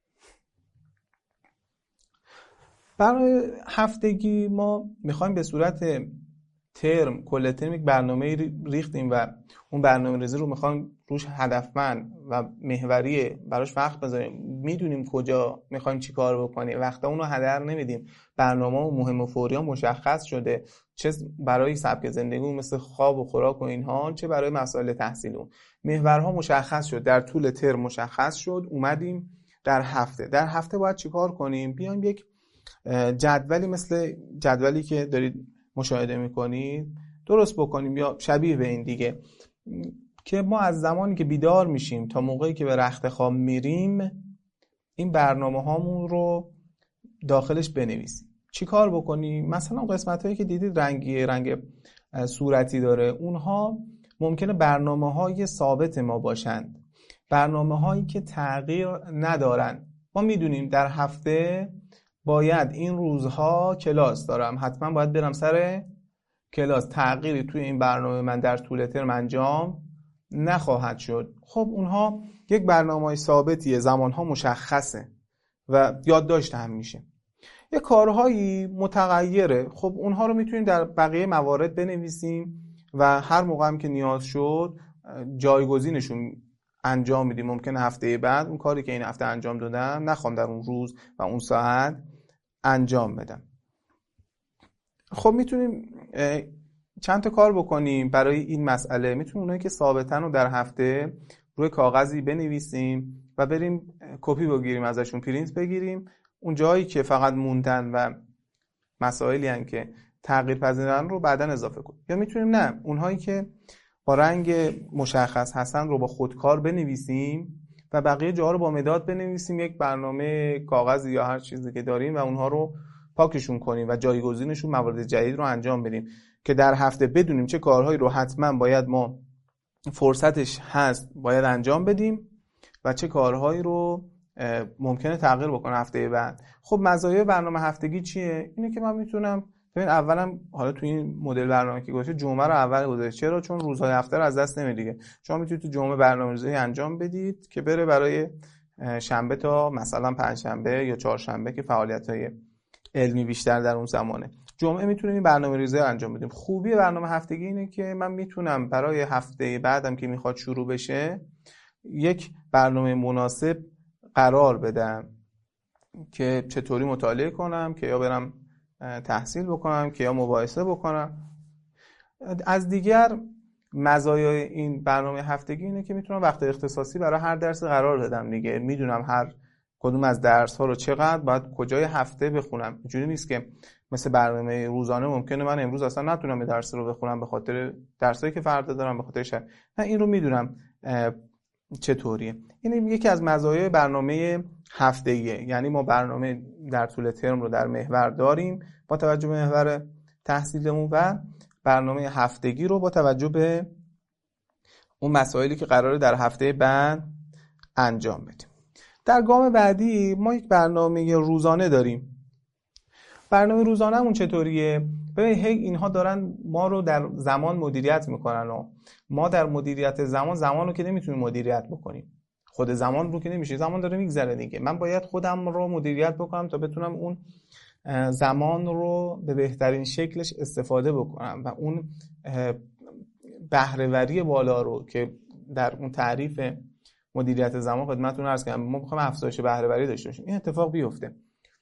برای هفتگی ما میخوایم به صورت ترم کل ترم یک برنامه ریختیم و اون برنامه ریزی رو میخوایم روش هدفمند و محوری براش وقت بذاریم، میدونیم کجا میخوایم چی کار بکنیم، وقتا اون رو هدر نمیدیم، برنامه و مهم و فوری ها مشخص شده، چه برای سبک زندگی مثل خواب و خوراک و اینها، چه برای مسائل تحصیل اون محورها مشخص شد، در طول ترم مشخص شد. اومدیم در هفته در هفته باید چی کار کنیم؟ بیایم یک جدولی مثل جدولی که دارید مشاهده میکنید درست بکنیم یا شبیه به این دیگه، که ما از زمانی که بیدار میشیم تا موقعی که به رخت خواب میریم این برنامه هامون رو داخلش بنویسیم. چی کار بکنیم؟ مثلا قسمت هایی که دیدید رنگی رنگ صورتی داره، اونها ممکنه برنامه های ثابت ما باشند، برنامه هایی که تغییر ندارن. ما میدونیم در هفته باید این روزها کلاس دارم، حتما باید برم سر کلاس، تغییری توی این برنامه من در طول ترم انجام نخواهد شد. خب اونها یک برنامه ثابتیه، زمانها مشخصه و یادداشت هم میشه. یک کارهایی متغیره، خب اونها رو میتونیم در بقیه موارد بنویسیم و هر موقع هم که نیاز شد جایگزینشون انجام میدیم. ممکنه هفته بعد اون کاری که این هفته انجام دادم نخوام در اون روز و اون ساعت انجام بدم. خب میتونیم چند تا کار بکنیم برای این مسئله. میتونیم اونایی که ثابتن رو در هفته روی کاغذی بنویسیم و بریم کپی بگیریم ازشون، پرینت بگیریم. اون جایی که فقط موندن و مسائلی هستن که تغییر پذیرن رو بعداً اضافه کنیم. یا میتونیم نه، اونهایی که با رنگ مشخص هستن رو با خودکار بنویسیم و بقیه جاها رو با مداد بنویسیم، یک برنامه کاغذی یا هر چیزی که داریم و اونها رو پاکشون کنیم و جایگزینشون موارد جدید رو انجام بدیم که در هفته بدونیم چه کارهایی رو حتما باید ما فرصتش هست باید انجام بدیم و چه کارهایی رو ممکنه تغییر بکنه هفته بعد. خب مزایای برنامه هفتگی چیه؟ اینه که من میتونم ببین اولم حالا تو این مدل برنامه که گذاشته جمعه رو اول گذاشته، چرا؟ چون روزهای هفته رو از دست نمیدید دیگه. شما میتونید تو جمعه برنامه‌ریزی انجام بدید که بره برای شنبه تا مثلا پنجشنبه یا چهارشنبه که فعالیت‌های علمی بیشتر در اون زمانه. جمعه میتونیم این برنامه‌ریزی رو انجام بدیم. خوبی برنامه هفتگی اینه که من میتونم برای هفته بعدم که میخواد شروع بشه یک برنامه مناسب قرار بدم که چطوری مطالعه کنم، که یا برم تحصیل بکنم، که یا مباحثه بکنم. از دیگر مزایای این برنامه هفتگی اینه که میتونم وقت اختصاصی برای هر درس قرار بدم دیگه. میدونم هر کدوم از درس ها رو چقدر باید کجای هفته بخونم. اینجوری نیست که مثل برنامه روزانه ممکنه من امروز اصلا نتونم درس رو بخونم به خاطر درسایی که فردا دارم، به خاطر شب. نه، این رو میدونم چطوریه. این یکی از مزایای برنامه هفتگیه. یعنی ما برنامه در طول ترم رو در محور داریم با توجه به محور تحصیلمون و برنامه هفتگی رو با توجه به اون مسائلی که قراره در هفته بعد انجام بدیم. در گام بعدی ما یک برنامه روزانه داریم. برنامه روزانه‌مون چطوریه؟ ببین هی اینها دارن ما رو در زمان مدیریت میکنن و ما در مدیریت زمان زمان رو که نمیتونیم مدیریت بکنیم. خود زمان رو که نمیشه، زمان داره میگذره دیگه. من باید خودم رو مدیریت بکنم تا بتونم اون زمان رو به بهترین شکلش استفاده بکنم و اون بهره‌وری بالا رو که در اون تعریف مدیریت زمان خدمتتون عرض کردم ما می‌خوایم افزایش بهره‌وری داشته باشیم، این اتفاق بیفته.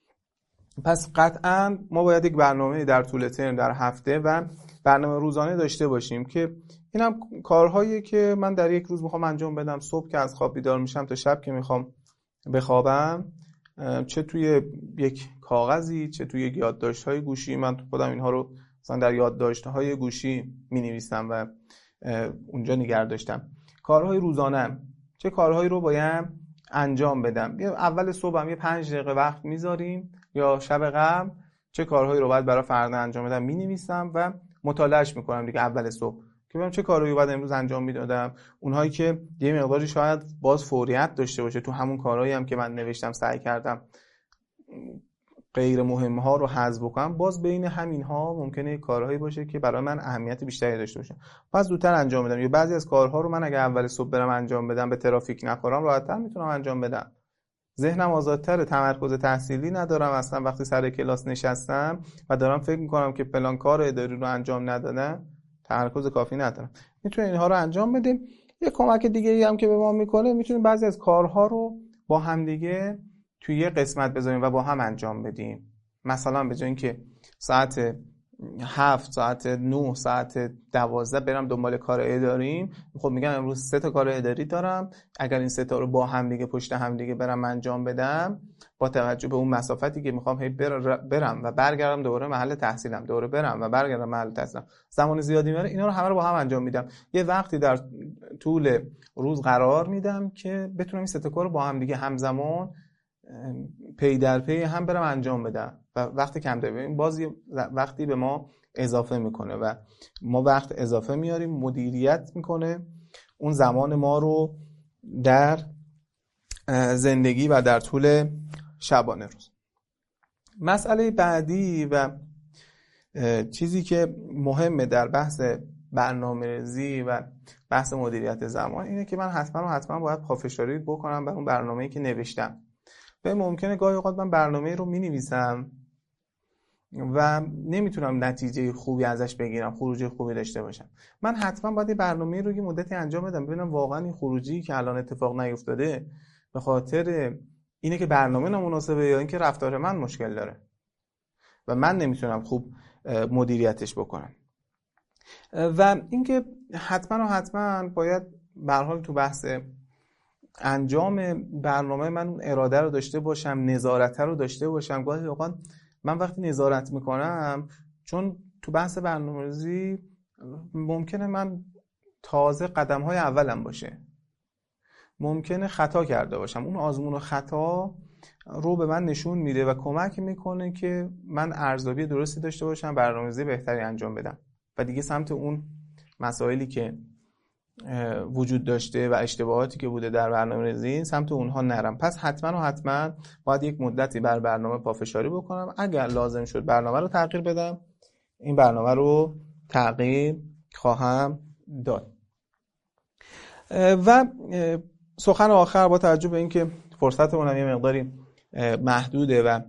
پس قطعاً ما باید یک برنامه در طول ترم در هفته و برنامه روزانه داشته باشیم که اینم کارهایی که من در یک روز میخوام انجام بدم. صبح که از خواب بیدار میشم تا شب که میخوام بخوابم، چه توی یک کاغذی چه توی یک یادداشت‌های گوشی، من خودم اینها رو مثلا در یادداشت‌های گوشی می‌نویسم و اونجا نگه داشتم. کارهای روزانه‌ام چه کارهایی رو باید انجام بدم. اول صبحم یه پنج دقیقه وقت میذاریم یا شب قبل چه کارهایی رو باید برای فردا انجام بدم می‌نویسم و مطالعهش می‌کنم دیگه اول صبح که ببینم چه کارهایی باید امروز انجام میدادم. اونهایی که یه مقداری شاید باز فوریت داشته باشه تو همون کارهایی هم که من نوشتم سعی کردم غیر مهم ها رو حذف بکنم، باز بین همین ها ممکنه کارهایی باشه که برای من اهمیت بیشتری داشته باشه پس زودتر انجام بدم. یا بعضی از کارها رو من اگه اول صبح برم انجام بدم به ترافیک نخورم راحت‌تر میتونم انجام بدم. ذهنم آزادتره، تمرکز تحصیلی ندارم اصلا وقتی سر کلاس نشستم و دارم فکر میکنم که فلان کار اداری رو انجام ندادم، تمرکز کافی ندارم. میتونیم اینها رو انجام بدیم. یه کمک دیگه ای هم که به ما میکنه، میتونیم بعضی از کارها رو با هم دیگه توی یه قسمت بذاریم و با هم انجام بدیم. مثلا به جای اینکه ساعت هفت، ساعت نه، ساعت دوازده برم دنبال کار اداریم، خب میگم امروز سه تا کار اداری دارم، اگر این سه تا رو با هم دیگه پشت هم دیگه برم انجام بدم، با توجه به اون مسافتی که میخوام هی برم و برگردم دوباره محل تحصیلم، دوباره برم و برگردم محل تحصیلم، زمان زیادی میبره، اینا رو همه رو با هم انجام میدم. یه وقتی در طول روز قرار میدم که بتونم این سه تا کار رو با هم دیگه همزمان پی در پی هم برم انجام بدم و وقتی کم داره این باز وقتی به ما اضافه میکنه و ما وقت اضافه میاریم، مدیریت میکنه اون زمان ما رو در زندگی و در طول شبانه روز. مسئله بعدی و چیزی که مهمه در بحث برنامه‌ریزی و بحث مدیریت زمان اینه که من حتما و حتما باید پافشاری بکنم بر اون برنامه‌ای که نوشتم. به ممکنه گاهی اوقات من برنامه رو می‌نویسم و نمیتونم نتیجه خوبی ازش بگیرم، خروجی خوبی داشته باشم. من حتما باید این برنامه رو یه مدتی انجام بدم ببینم واقعا این خروجی که الان اتفاق نیفتاده به خاطر اینه که برنامه نامناسبه یا اینکه رفتار من مشکل داره و من نمیتونم خوب مدیریتش بکنم. و اینکه حتما و حتما باید به هر حال تو بحث انجام برنامه من اون اراده رو داشته باشم، نظارت رو داشته باشم. گاهی اوقات من وقتی نظارت میکنم، چون تو بحث برنامه‌ریزی ممکنه من تازه قدم‌های اولم باشه، ممکنه خطا کرده باشم، اون آزمون و خطا رو به من نشون میده و کمک میکنه که من ارزیابی درستی داشته باشم، برنامه‌ریزی بهتری انجام بدم و دیگه سمت اون مسائلی که وجود داشته و اشتباهاتی که بوده در برنامه‌ریزی سمت اونها نرم. پس حتما و حتما باید یک مدتی بر برنامه پافشاری بکنم. اگر لازم شد برنامه رو تغییر بدم، این برنامه رو تغییر خواهم داد. و سخن آخر با توجه به اینکه فرصتمون هم یه مقداری محدوده و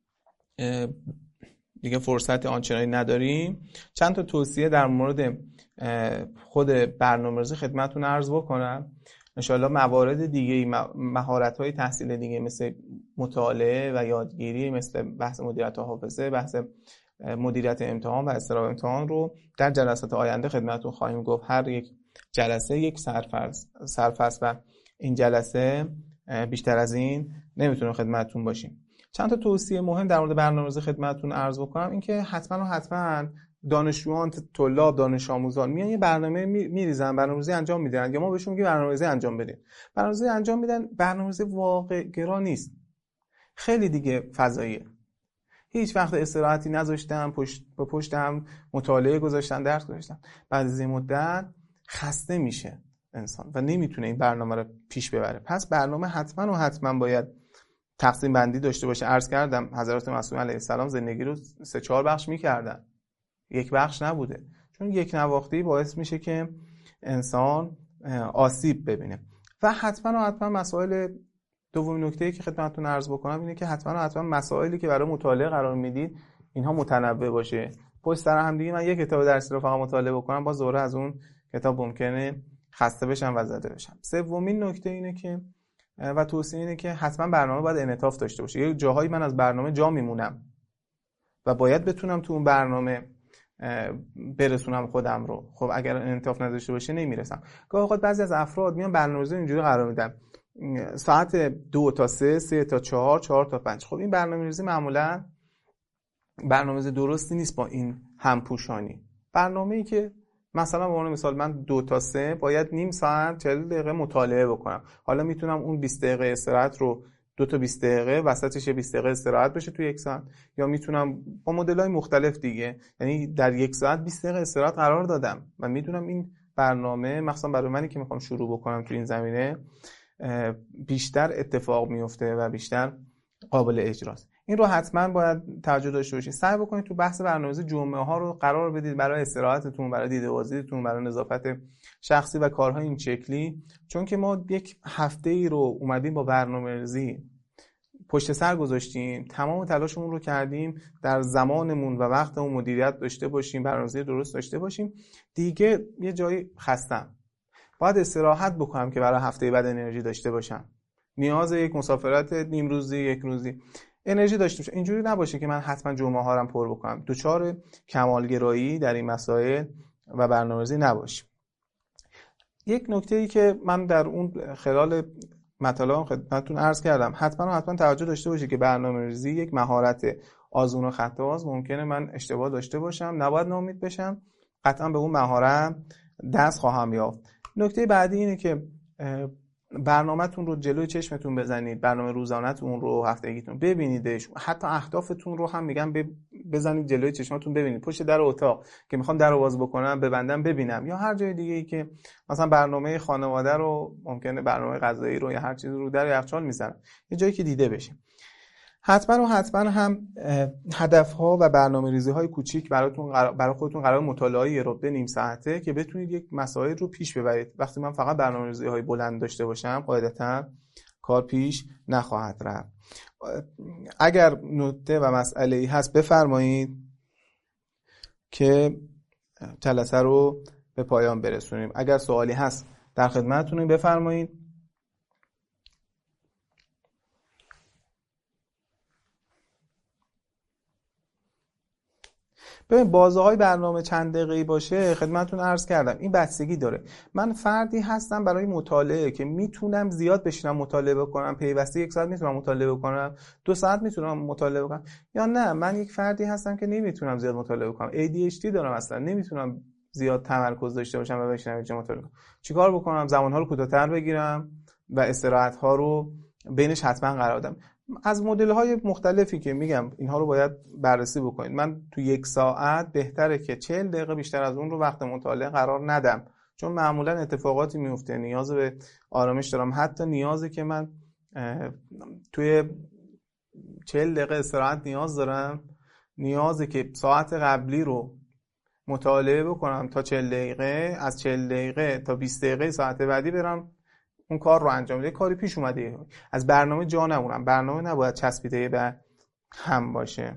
دیگه فرصت آنچنانی نداریم، چند تا توصیه در مورد خود برنامه‌ریزی خدمتتون عرض بکنم. انشالله موارد دیگه، مهارت‌های تحصیل دیگه مثل مطالعه و یادگیری، مثل بحث مدیریت حافظه، بحث مدیریت امتحان و اضطراب امتحان رو در جلسات آینده خدمتتون خواهیم گفت. هر یک جلسه یک سرفصل سرفصل و این جلسه بیشتر از این نمیتونه خدمتتون باشیم. چند تا توصیه مهم در مورد برنامه‌ریزی خدمتتون عرض بکنم. اینکه حتما و حتما دانشجویان، طلاب، دانش آموزان میان یه برنامه میریزن، برنامه‌ریزی انجام میدن، یا ما بهشون میگیم برنامه‌ریزی انجام بدین. برنامه‌ریزی انجام میدن، برنامه‌ریزی واقع گرا نیست. خیلی دیگه فضاییه. هیچ وقت استراحتی نذاشتن، پشت به پشت هم مطالعه گذاشتن، درس گذاشتن. بعد از این مدت خسته میشه انسان و نمیتونه این برنامه رو پیش ببره. پس برنامه حتما و حتما باید تقسیم بندی داشته باشه. عرض کردم حضرت معصومه علیه السلام زندگی رو سه چهار بخش میکردن، یک بخش نبوده، چون یک نواختی باعث میشه که انسان آسیب ببینه. و حتما و حتما مسائل دومین نکته‌ای که خدمتتون عرض بکنم اینه که حتما و حتما مسائلی که برای مطالعه قرار میدید اینها متنوع باشه. پشت سر هم دیگه من یک کتاب درسی رو فقط مطالعه بکنم، باز دوره از اون کتاب ممکنه خسته بشم و زده بشم. سومین نکته اینه که و توصیه اینه که حتما برنامه باید انعطاف داشته باشه. یه جاهایی من از برنامه جا میمونم و باید بتونم تو اون برنامه برسونم خودم رو. خب اگر انعطاف نداشته باشه نمیرسم. گاهی اوقات بعضی از افراد میان برنامه‌ریزی اینجوری قرار میدن ساعت دو تا سه، سه تا چهار، چهار تا پنج. خب این برنامه‌ریزی معمولا برنامه‌ریزی درستی نیست. با این همپوشانی برنامه‌ای که مثلا به عنوان مثال من دو تا سه باید نیم ساعت چهل دقیقه مطالعه بکنم، حالا میتونم اون بیست دقیقه استراحت رو دو تا بیست دقیقه وسطش بیست دقیقه استراحت بشه تو یک ساعت، یا میتونم با مدل‌های مختلف دیگه، یعنی در یک ساعت بیست دقیقه استراحت قرار دادم و میدونم این برنامه مثلا برای منی که میخوام شروع بکنم تو این زمینه بیشتر اتفاق میفته و بیشتر قابل اجراست. این رو حتما باید توجه داشته باشید. سعی بکنید تو بحث برنامه‌ریزی جمعه ها رو قرار بدید برای استراحتتون، برای دیده بازیتون، برای نظافت شخصی و کارهای این شکلی، چون که ما یک هفته ای رو اومدیم با برنامه‌ریزی پشت سر گذاشتیم، تمام تلاشمون رو کردیم در زمانمون و وقتمون مدیریت داشته باشیم، برنامه‌ریزی درست داشته باشیم، دیگه یه جایی خستم، باید استراحت بکنم که برای هفته بعد انرژی داشته باشم. نیاز یک مسافرت نیم روزی، یک روزی انرژی داشته باشم. اینجوری نباشه که من حتما جمعه ها رو پر بکنم. دوچار کمالگرایی در این مسائل و برنامه‌ریزی نباشیم. یک نکته‌ای که من در اون خلال مطالعات خدمتتون عرض کردم، حتما حتما توجه داشته باشید که برنامه‌ریزی یک مهارت آزمون و خطاست. ممکنه من اشتباه داشته باشم، نباید ناامید بشم، قطعا به اون مهارت دست خواهم یافت. نکته بعدی اینه که برنامه‌تون رو جلوی چشمتون بزنید، برنامه روزانه‌تون رو، هفتگیتون ببینیدش، حتی اهدافتون رو هم میگم بزنید جلوی چشمتون ببینید. پشت در اتاق که میخوام در رو باز بکنم ببندم ببینم، یا هر جای دیگه‌ای که مثلا برنامه خانواده رو، ممکنه برنامه غذایی رو یا هر چیزی رو در یخچال میذارم، یه جایی که دیده بشه. حتما و حتما هم هدف‌ها و برنامه‌ریزی‌های کوچیک براتون برای خودتون قرار مطالعه یه ربع نیم ساعته که بتونید یک مسائل رو پیش ببرید. وقتی من فقط برنامه‌ریزی‌های بلند داشته باشم، قاعدتاً کار پیش نخواهد رفت. اگر نکته و مسئله‌ای هست بفرمایید که جلسه رو به پایان برسونیم. اگر سوالی هست در خدمتتونم، بفرمایید. ببین بازه‌های برنامه چند دقیقه‌ای باشه، خدمتتون عرض کردم این بستگی داره. من فردی هستم برای مطالعه که میتونم زیاد بشینم مطالعه بکنم، پیوسته یک ساعت میتونم مطالعه بکنم، دو ساعت میتونم مطالعه بکنم، یا نه من یک فردی هستم که نمیتونم زیاد مطالعه بکنم، ای دی اچ دی دارم، اصلا نمیتونم زیاد تمرکز داشته باشم و بشینم اینجا مطالعه کنم. چیکار بکنم؟ زمان‌ها رو کوتاه‌تر بگیرم و استراحت‌ها رو بینش حتما قرار بدم. از مدل‌های مختلفی که میگم اینها رو باید بررسی بکنید. من تو یک ساعت بهتره که چهل دقیقه بیشتر از اون رو وقت مطالعه قرار ندم، چون معمولا اتفاقاتی میفته، نیاز به آرامش دارم، حتی نیازی که من توی چهل دقیقه استراحت نیاز دارم، نیازی که ساعت قبلی رو مطالعه بکنم تا چهل دقیقه، از چهل دقیقه تا بیست دقیقه ساعت بعدی برم اون کار رو انجام بده. کاری پیش اومده، از برنامه جا نمونم. برنامه نباید چسبیده به هم باشه.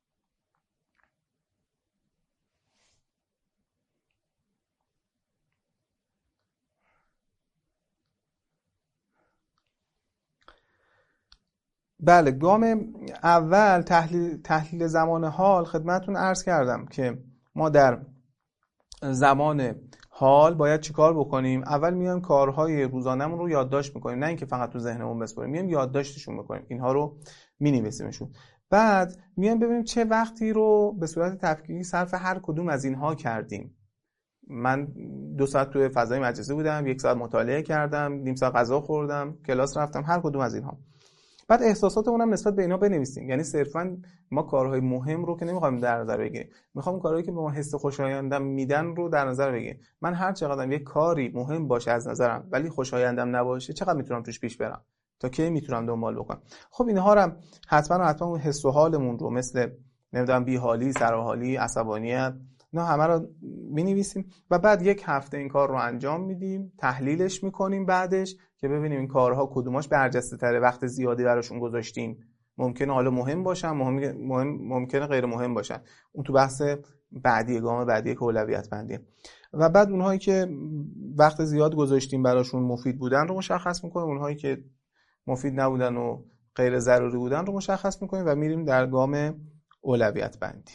بله، گام اول تحلیل تحلیل زمان حال. خدمتتون عرض کردم که ما در زمان حال باید چیکار بکنیم؟ اول میایم کارهای روزانه‌مون رو یادداشت میکنیم، نه اینکه فقط تو ذهنمون بسپاریم، میایم یادداشتشون میکنیم، اینها رو مینویسیمشون. بعد میایم ببینیم چه وقتی رو به صورت تفکیکی صرف هر کدوم از اینها کردیم. من دو ساعت توی فضای مجلسی بودم، یک ساعت مطالعه کردم، نیم ساعت غذا خوردم، کلاس رفتم، هر کدوم از اینها. بعد احساساتمون هم نسبت به اینا بنویسیم. یعنی صرفاً ما کارهای مهم رو که نمیخوایم در نظر بگیریم، میخوام کارهایی که به ما حس خوشایندم میدن رو در نظر بگیریم. من هر چقدرم یک کاری مهم باشه از نظرم ولی خوشایندم نباشه، چقدر میتونم توش پیش برم؟ تا کی میتونم دنبال بکنم؟ خب اینها رو حتما و حتما حس و حالمون رو، مثل نمیدونم بی‌حالی، سرحالی، عصبانیت، اینا همه رو می‌نویسیم و بعد یک هفته این کار رو انجام میدیم، تحلیلش میکنیم بعدش که ببینیم این کارها کدوماش برجسته تره، وقت زیادی براشون گذاشتیم، ممکنه حالا مهم باشن، مهم مهم ممکنه غیر مهم باشن. اون تو بحث بعدی، گام بعدی که اولویت بندی. و بعد اونهایی که وقت زیاد گذاشتیم براشون مفید بودن رو مشخص میکنیم، اونهایی که مفید نبودن و غیر ضروری بودن رو مشخص میکنیم و میریم در گام اولویت بندی.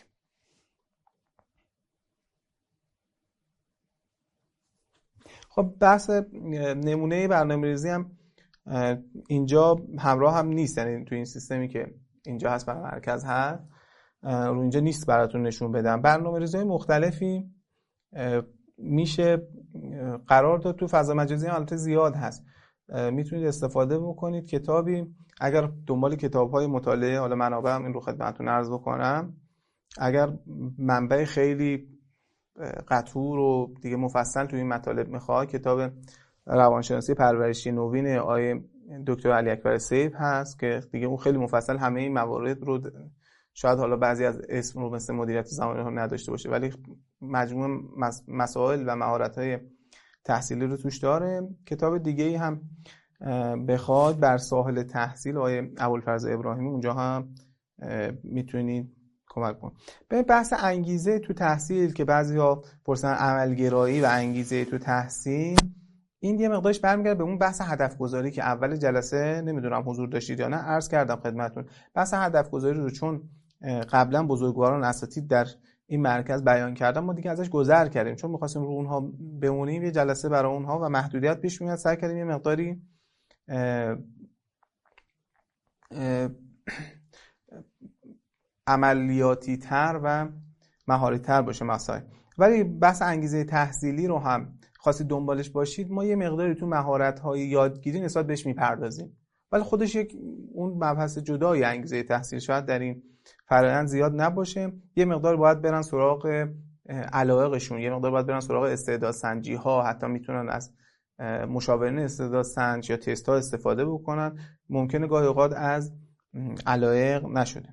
خب بحث نمونه برنامه‌ریزی هم اینجا همراه هم نیست، یعنی تو این سیستمی که اینجا هست برای مرکز هست رو اینجا نیست براتون نشون بدم. برنامه‌ریزی‌های مختلفی میشه قرار داد تو فضا مجازی، البته زیاد هست، میتونید استفاده بکنید. کتابی اگر دنبال کتاب‌های مطالعه، حالا منابع هم این رو خدمتتون عرض بکنم، اگر منبع خیلی قطور و دیگه مفصل تو این مطالب میخواد، کتاب روانشناسی پرورشی نوین آقای دکتر علی اکبر سیف هست که دیگه اون خیلی مفصل همه این موارد رو، شاید حالا بعضی از اسم رو مثل مدیریت زمانی رو نداشته باشه ولی مجموع مسائل و مهارت‌های تحصیلی رو توش داره. کتاب دیگه‌ای هم بخواد بر ساحل تحصیل آقای ابوالفضل ابراهیمی اونجا هم میتونید کمک کنید. به بحث انگیزه تو تحصیل که بعضیا پرسن عملگرایی و انگیزه تو تحصیل، این یه مقدارش برمیگرده به اون بحث هدف گذاری که اول جلسه نمیدونم حضور داشتید یا نه عرض کردم خدمتتون. بحث هدف گذاری رو چون قبلا بزرگواران اساتید در این مرکز بیان کردن ما دیگه ازش گذر کردیم، چون می‌خواستیم رو اونها بمونیم یه جلسه برای اونها و محدودیت پیش میاد، سعی کردیم یه مقداری اه اه عملیاتی تر و مهاری تر باشه مسائل. ولی بحث انگیزه تحصیلی رو هم خواستید دنبالش باشید، ما یه مقداری تو مهارت‌های یادگیری نسبت بهش میپردازیم، ولی خودش یک اون مبحث جدای انگیزه تحصیل شاید در این فرآیند زیاد نباشه. یه مقدار باید برن سراغ علایقشون، یه مقدار باید برن سراغ استعدادسنجی ها، حتی میتونن از مشاورین استعدادسنج یا تست ها استفاده بکنن، ممکنه گاهی اوقات از علایق نشده.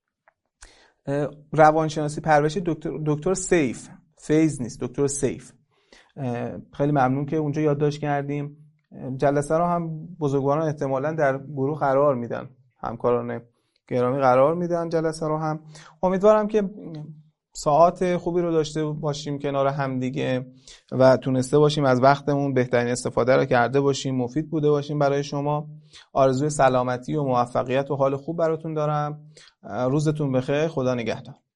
روانشناسی پرورش دکتر دکتر سیف، فیض نیست، دکتر سیف، خیلی ممنون که اونجا یادداشت کردیم. جلسه رو هم بزرگواران احتمالاً در گروه قرار میدن، همکاران گرامی قرار میدن جلسه رو هم. امیدوارم که ساعات خوبی رو داشته باشیم کنار هم دیگه و تونسته باشیم از وقتمون بهترین استفاده رو کرده باشیم، مفید بوده باشیم برای شما. آرزوی سلامتی و موفقیت و حال خوب براتون دارم. روزتون بخیر، خدا نگهدار.